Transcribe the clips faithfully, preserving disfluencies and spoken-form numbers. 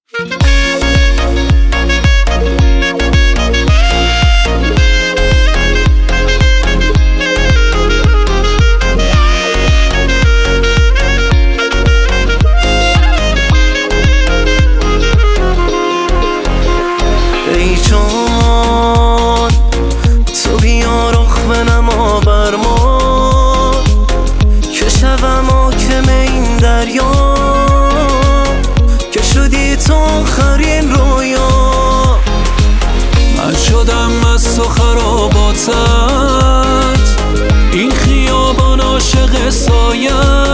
ای جان تو بیا رخ بنما بر ما که شوم حاکم این دریا، که شدی تو آخرین رویا. من شدم از تو خراباتت، این خیابان عاشق سایت،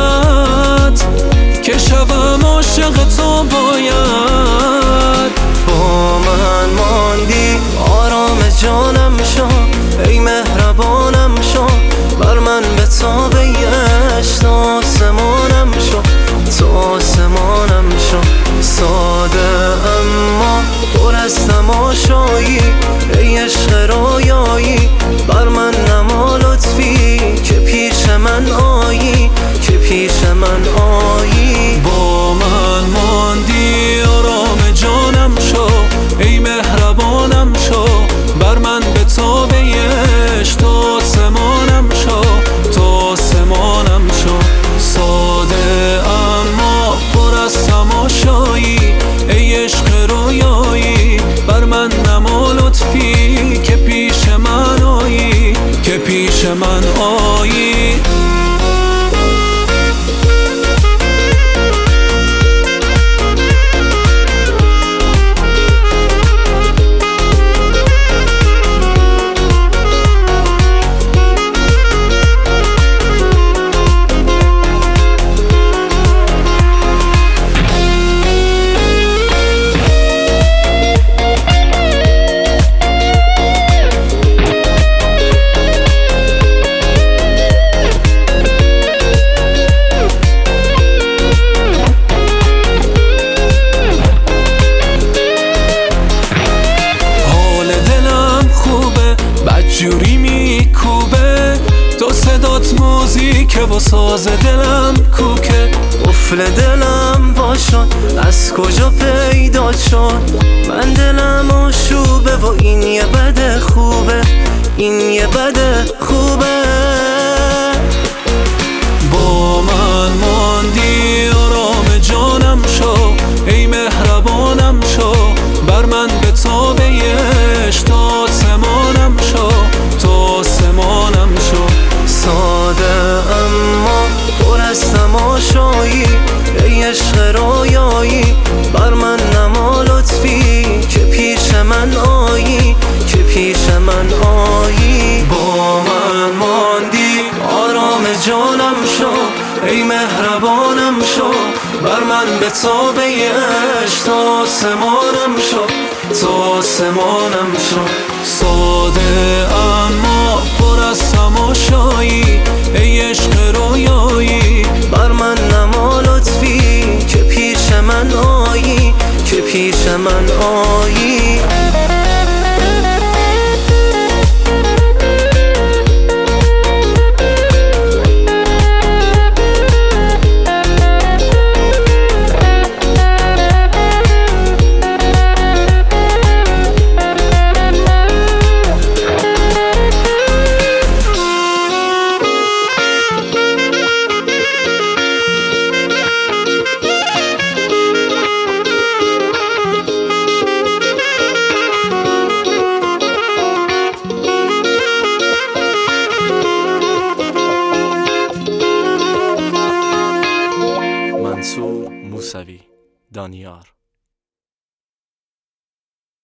که شوم عاشق تو باید. با من ماندی آرام جانم شو، ای مهربانم شو، بر من به تابه عشق آسمانم شو، تو آسمانم شو. ساده اما پر از تماشایی، ای عشق رویایی، بر من نما لطفی که پیش من آیی، که پیش من آیی. با من ماندی آرام جانم شو، ای مهربانم شو، بر من به تابه عشق تو آسمانم شو، تو آسمانم شو. ساده اما پر از تماشایی، ای عشق رویایی، بر من نما لطفی که پیش من آیی، که پیش من آیی. جوری میکوبه تو صدات موزیکه و ساز دلم کوکه. قفل دلم باشد از کجا پیدا شد، من دلم آشوبه و این یه بده خوبه، این یه بده خوبه. با من ماندی آرام جانم شو، ای مهربانم شو، بر من به تابه عشق تو آسمانم شو، تو آسمانم شو. ساده اما پر از تماشایی، ای عشق رویایی، بر من نما لطفی که پیش من آیی، که پیش من آیی. با من ماندی آرام جانم شو، ای مهربانم شو، بر من به تابه عشق تو آسمانم شو، تو آسمانم شو. ساده اما پر از تماشایی، ای عشق رویایی، بر من نما لطفی که پیش من آیی، که پیش من آیی. منصور موسوی، دانیار.